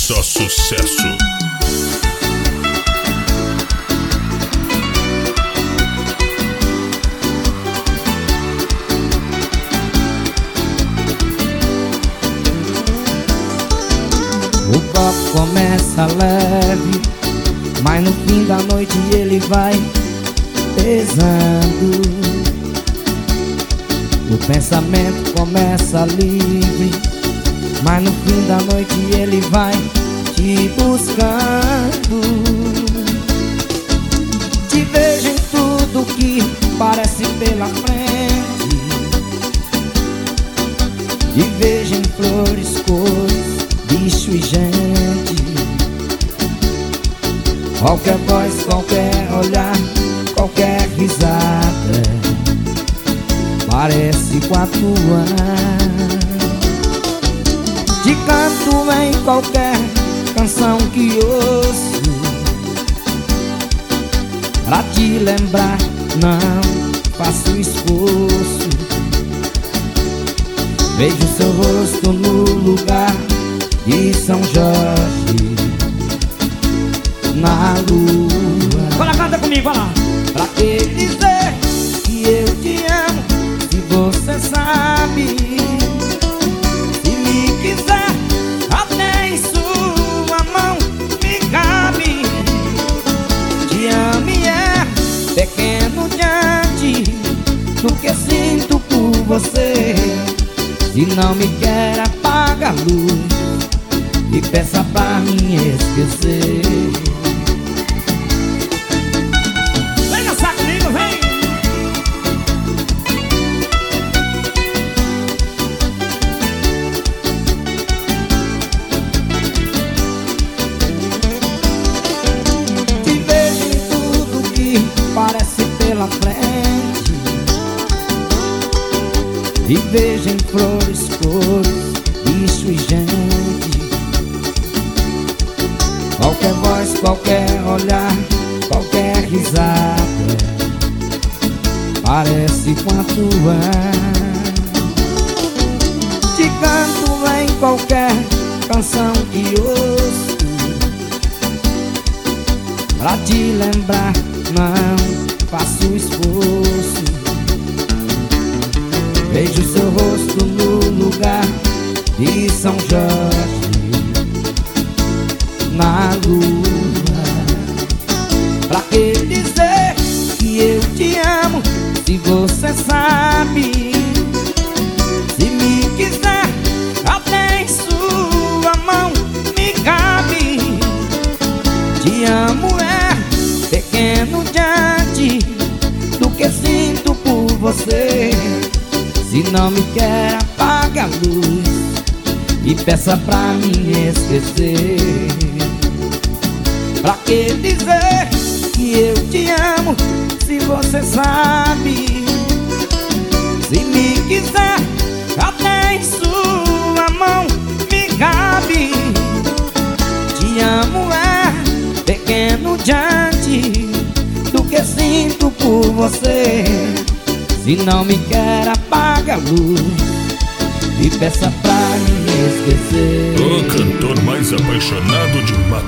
Só sucesso. O copo começa leve, mas no fim da noite ele vai pesando. O pensamento começa livre, mas no fim da noite ele vai te buscando. Te vejo em tudo que parece pela frente, te vejo em flores, cores, bicho e gente. Qualquer voz, qualquer olhar, qualquer risada parece com a tua. Te canto em qualquer canção que ouço, pra te lembrar não faço esforço. Vejo seu rosto no lugar de São Jorge, na lua. Vai lá, canta comigo, vai lá. Pra que dizer que eu te amo, se você sabe? Se me quiser, até em sua mão me cabe. Te amo e é pequeno diante do que sinto por você. Se não me quer, apaga a luz e peça pra mim esquecer. Vem dançar comigo, vem! Te vejo em tudo que parece pela frente, te vejo em flores, cores, bicho e gente. Qualquer voz, qualquer olhar, qualquer risada parece com a tua. Te canto em qualquer canção que ouço, pra te lembrar não faço esforço. Vejo seu rosto no lugar de São Jorge, na lua. Pra que dizer que eu te amo, se você sabe? Se me quiser, até em sua mão me cabe. Te amo é pequeno diante do que sinto por você. Se não me quer, apaga a luz e peça pra mim esquecer. Pra que dizer que eu te amo, se você sabe? Se me quiser, até em sua mão me cabe. Te amo é pequeno diante do que sinto por você. Se não me quer, apaga a luz e peça pra mim esquecer. O cantor mais apaixonado de Mato